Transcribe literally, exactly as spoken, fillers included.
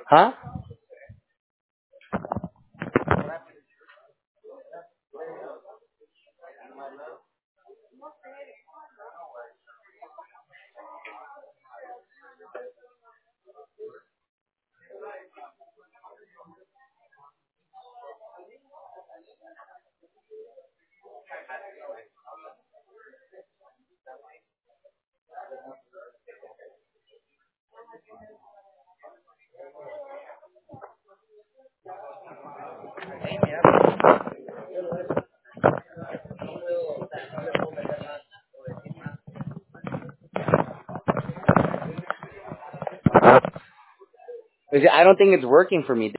Huh? Is it- I don't think it's working for me.